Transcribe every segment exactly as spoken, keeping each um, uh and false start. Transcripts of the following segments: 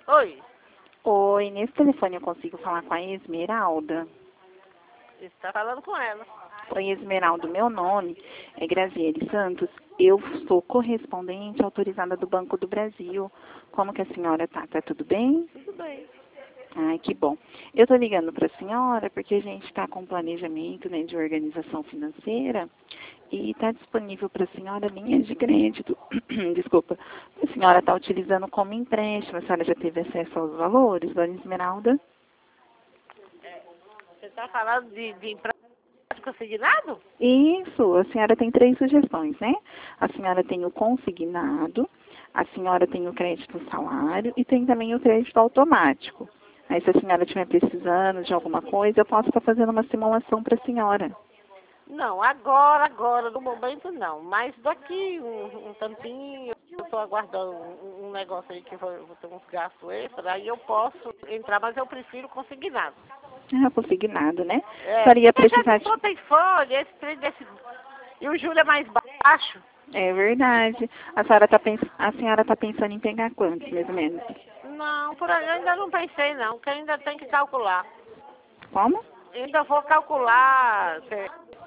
Oi, Oi, nesse telefone eu consigo falar com a Esmeralda? você está falando com ela. Oi, Esmeralda, meu nome é Graziele Santos. Eu sou correspondente autorizada do Banco do Brasil. Como que a senhora tá? Tá tudo bem? Tudo bem. Ai, que bom. Eu tô ligando para a senhora porque a gente está com planejamento, né, de organização financeira e está disponível para a senhora linhas de crédito. Desculpa. A senhora está utilizando como empréstimo. A senhora já teve acesso aos valores, dona Esmeralda? Você está falando de, de empréstimo consignado? Isso, a senhora tem três sugestões, né? A senhora tem o consignado, a senhora tem o crédito salário e tem também o crédito automático. Aí, se a senhora estiver precisando de alguma coisa, eu posso estar fazendo uma simulação para a senhora. Não, agora, agora, no momento não. Mas daqui um, um tampinho, eu estou aguardando um, um negócio aí que eu vou, vou ter uns gastos extras, aí eu posso entrar, mas eu prefiro consignado. Ah, consignado, né? A É, senhora ia porque já precisar não de... tem folha, esse trem desse... E o juro é mais baixo. É verdade. A senhora está pens... a senhora tá pensando em pegar quantos, mais ou menos? Não, por aí eu ainda não pensei não, que ainda tem que calcular. Como? Ainda vou calcular se-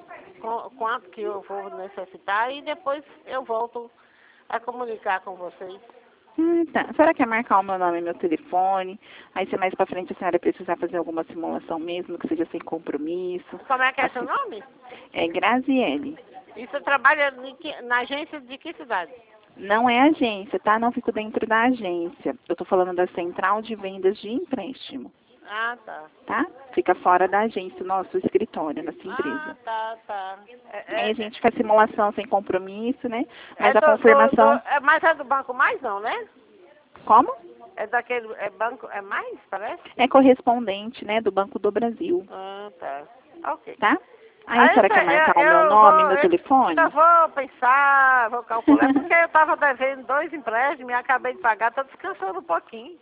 qu- quanto que eu vou necessitar e depois eu volto a comunicar com vocês. Ah, tá. A senhora quer marcar o meu nome e meu telefone? Aí, se mais pra frente a senhora precisar fazer alguma simulação mesmo, que seja sem compromisso. Como é que é seu Assim, nome? é Graziele. E você trabalha em que- na agência de que cidade? Não é agência, tá? Não fico dentro da agência. Eu tô falando da Central de Vendas de Empréstimo, Ah, tá. tá? Fica fora da agência, o nosso escritório, nossa Ah, empresa. tá, tá. É, Aí a é, gente faz simulação sem compromisso, né? é Mas a do, do, do, confirmação... é, mas é do Banco Mais não, né? Como? É daquele, é banco, é mais, parece? É correspondente, né, do Banco do Brasil, Ah, tá. Ok. tá? Aí a Aí eu, senhora te- quer marcar eu, o meu eu nome, vou, meu eu ainda telefone? vou pensar, vou calcular, porque eu estava devendo dois empréstimos e acabei de pagar, estou descansando um pouquinho.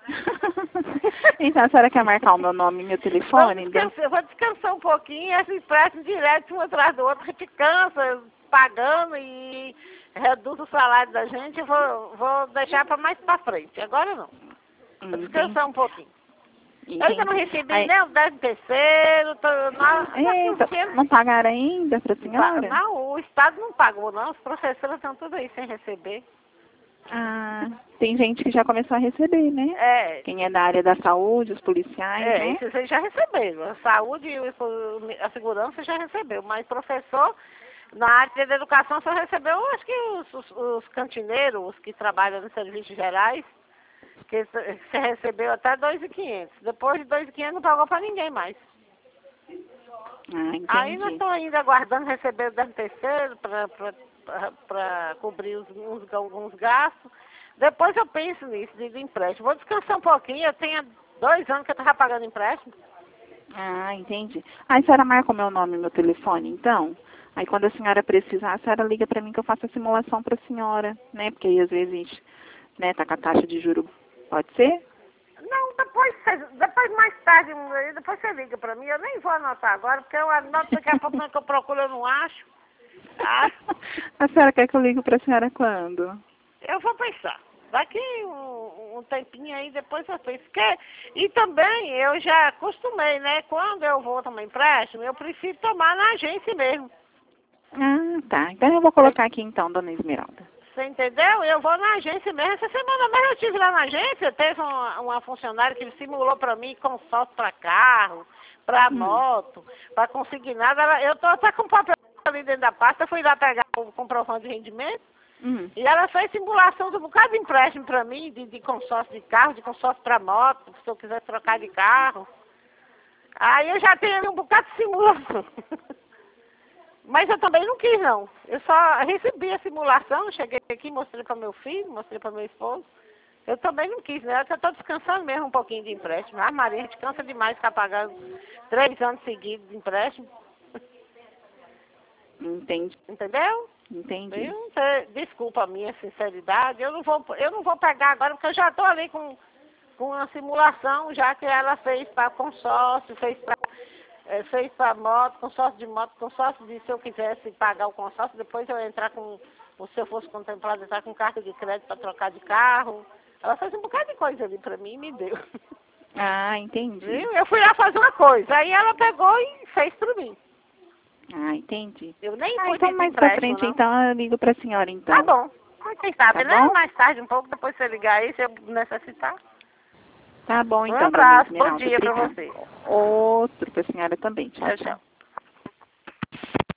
Então, a senhora quer marcar o meu nome e meu Vamos telefone? Deu- descansar, eu vou descansar um pouquinho, esse empréstimo direto um atrás do outro, que te cansa pagando e reduz o salário da gente, eu vou, vou deixar para mais para frente. Agora não. Vou descansar um pouquinho. Eu ainda não Entendi. recebi Aí, nem o décimo terceiro, tô, na, daqui uns eita, tempos. não pagaram ainda para a Não, pa- senhora? não, o Estado não pagou, não. Os professores estão tudo aí sem receber. Ah, tem gente que já começou a receber, né? É, Quem é da área da saúde, os policiais, é, né? isso vocês já receberam. A saúde e o- a segurança já recebeu. Mas professor, na área da educação só recebeu, acho que os, os, os cantineiros, os que trabalham nos serviços gerais, que se- você recebeu até dois mil e quinhentos. Depois de dois mil e quinhentos não pagou para ninguém mais. Ah, Aí nós entendi. estamos ainda aguardando receber o décimo terceiro para cobrir os, uns, alguns gastos. Depois eu penso nisso, de, de empréstimo. Vou descansar um pouquinho, eu tenho dois anos que eu estava pagando empréstimo. Ah, entendi. Aí a senhora marca o meu nome e meu telefone, então? Aí quando a senhora precisar, a senhora liga para mim que eu faço a simulação para a senhora, né? Porque aí às vezes a gente, né, tá com a taxa de juro. Pode ser? Não, depois, você- depois mais tarde, depois você liga para mim. Eu nem vou anotar agora, porque eu anoto daqui a pouco quando eu procuro eu não acho. Ah, A senhora quer que eu ligue para a senhora quando? eu vou pensar. Daqui um, um tempinho aí, depois eu penso. Que, e também eu já acostumei, né? Quando eu vou tomar empréstimo, eu prefiro tomar na agência mesmo. Ah, tá. Então eu vou Você, colocar aqui então, dona Esmeralda. você entendeu? Eu vou na agência mesmo. Essa semana mesmo eu estive lá na agência, teve uma, uma funcionária que simulou para mim consórcio para carro, para Hum, moto, para consignado. Ela, eu tô até com papel ali dentro da pasta, eu fui lá pegar o comprovante de rendimento. hum. E ela fez simulação de um bocado de empréstimo para mim, de, de consórcio de carro, de consórcio para moto, se eu quiser trocar de carro. Aí eu já tenho ali um bocado de simulação. Mas eu também não quis, não. Eu só recebi a simulação, cheguei aqui, mostrei para meu filho, mostrei para meu esposo. Eu também não quis, né? Eu estou descansando mesmo um pouquinho de empréstimo. Ah, Maria, a gente cansa demais ficar pagando três anos seguidos de empréstimo. Entendi, Entendeu? entendi. Eu não sei, desculpa a minha sinceridade, eu não vou, eu não vou pegar agora, porque eu já estou ali com, com a simulação, já que ela fez para consórcio, fez para eh, fez para moto, consórcio de moto, consórcio de se eu quisesse pagar o consórcio, depois eu entrar com, ou se eu fosse contemplado, entrar com carta de crédito para trocar de carro. Ela fez um bocado de coisa ali pra mim e me deu. Ah, entendi. Viu? Eu fui lá fazer uma coisa, aí ela pegou e fez pra mim. Ah, entendi. Eu nem Ah, fui então pedir mais pra empréstimo, frente, não. então eu ligo pra senhora, então. Tá bom. Mas quem sabe, Tá né? bom? Mais tarde um pouco, depois você ligar aí, se eu necessitar. Tá bom, Um então, dona abraço, bom Esmeralda. dia pra Obrigada. você. Outro pra senhora também. Tchau, Tchau, tchau. tchau.